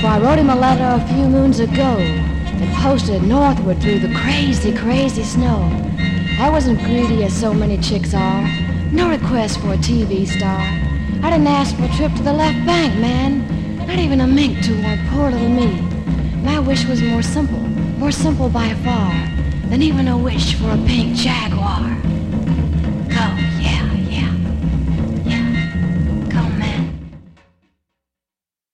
I wrote him a letter a few moons ago and posted northward through the crazy, crazy snow. I wasn't greedy as so many chicks are, no request for a TV star. I didn't ask for a trip to the left bank, man, not even a mink to warm poor little me. My wish was more simple by far, than even a wish for a pink Jaguar.